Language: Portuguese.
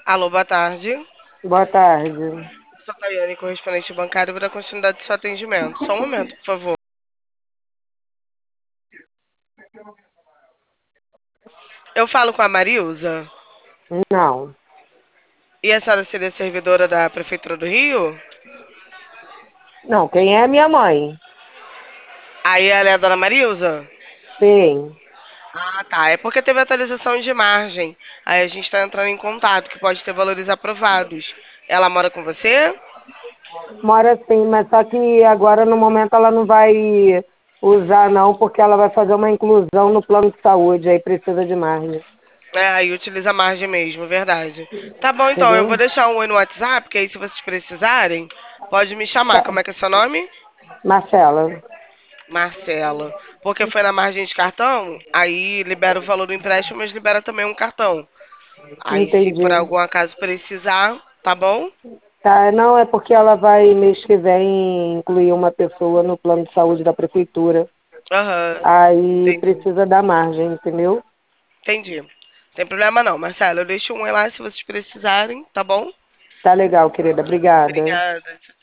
Alô, boa tarde. Boa tarde. Sou Tayane, correspondente bancário, vou dar continuidade do seu atendimento. Só um momento, por favor. Eu falo com a Marilza. Não, E a senhora seria servidora da Prefeitura do Rio? não, quem é minha mãe? Aí ela é a dona Marilza? Sim. Ah, tá. É porque teve atualização de margem. Aí a gente está entrando em contato, que pode ter valores aprovados. Ela mora com você? Mora sim, mas só que agora no momento ela não vai usar não, porque ela vai fazer uma inclusão no plano de saúde, aí precisa de margem. É, aí utiliza a margem mesmo, verdade. Tá bom, então, eu vou Entendeu? deixar um oi no WhatsApp, que aí se vocês precisarem, pode me chamar. Tá. Como é que é seu nome? Marcela, Marcela. Porque foi na margem de cartão, aí libera o valor do empréstimo, mas libera também um cartão. Aí se por entendi. algum acaso precisar, tá bom? Tá, não, é porque ela vai mês que vem incluir uma pessoa no plano de saúde da prefeitura. Aham, Aí entendi. precisa da margem, entendeu? Entendi. Sem problema não, Marcela. Eu deixo um oi lá se vocês precisarem, tá bom? Tá legal, querida. Obrigada. Obrigada.